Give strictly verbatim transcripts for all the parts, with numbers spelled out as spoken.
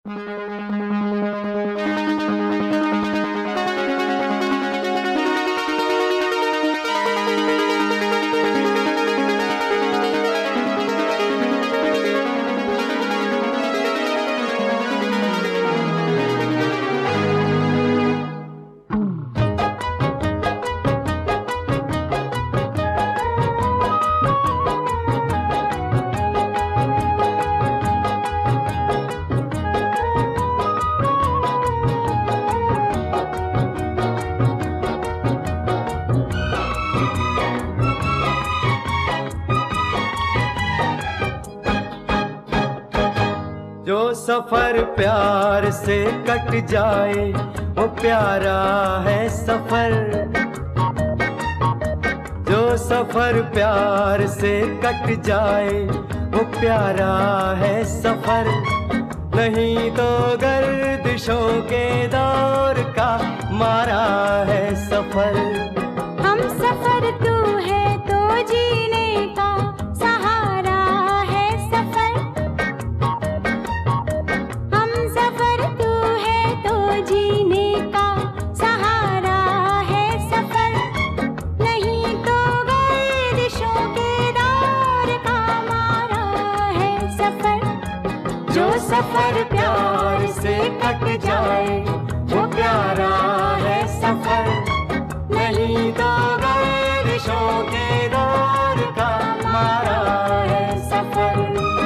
जो सफर प्यार से कट जाए वो प्यारा है सफर। जो सफर प्यार से कट जाए वो प्यारा है सफर। नहीं तो गर्दिशों के दौर का मारा है सफर। हम सफर तू है तो जीने का सहारा है सफर। हम सफर तू है तो जीने का सहारा है सफर। नहीं तो गर्दिशों के दौर का मारा है सफर। जो सफर प्यार से कट जाए वो प्यारा है सफर। नहीं तो गर्दिशों के दौर का मारा है सफर।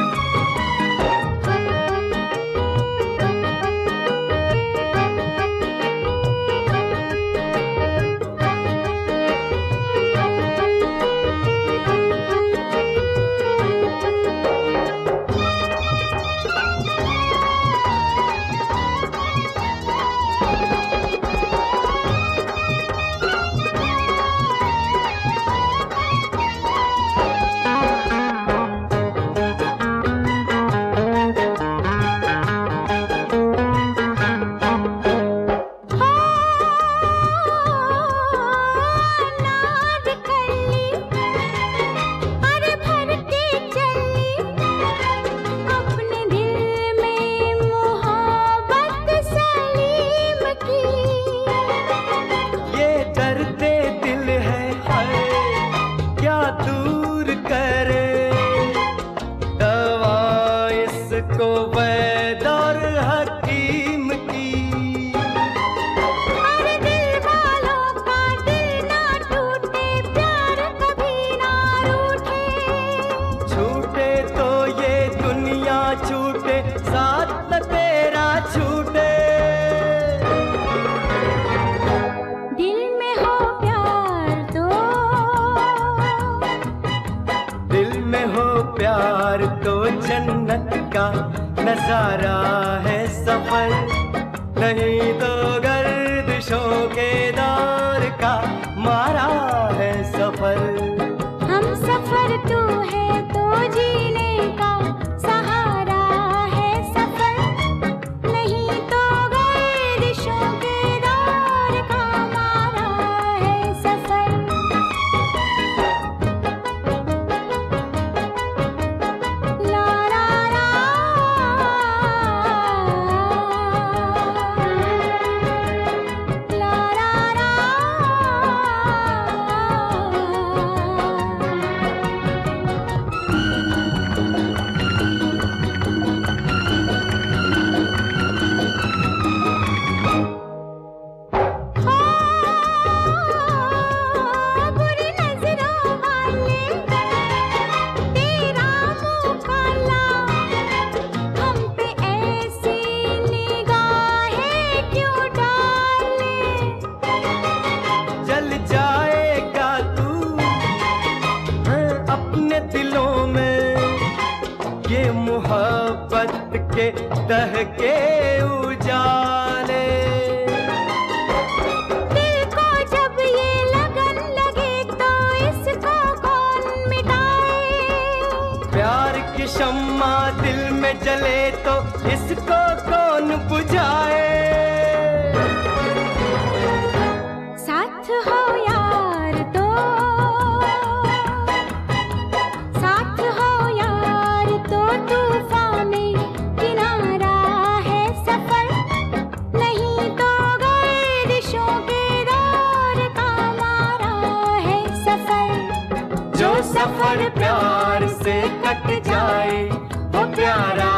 को वैद और हकीम की। अरे दिल वालों का दिल ना टूटे, प्यार कभी ना रूठे। छूटे तो ये दुनिया छूटे, साथ न तेरा छूटे। दिल में हो प्यार तो, दिल में हो प्यार तो जन्नत का नजारा है सफर। नहीं तो गर्दिशों के दौर का मारा है सफर। हम सफर तू है तो जीने का सहारा है सफर। नहीं तो गर्दिशों के दौर का मारा है सफर। ला ला ला ला ला ला। बुरी नजरों वाले तेरा मुँह काला, हम पे ऐसी निगाहें क्यों डाले। जल जाएगा तू है अपने दिलों में, ये मोहब्बत के दहके उजाले। दिल को जब ये लगन लगे तो इसको कौन मिटाए। प्यार की शम्मा दिल में जले तो इसको कौन बुझाए। साथ हो यार तो, साथ हो यार तो तूफान में किनारा है वो प्यारा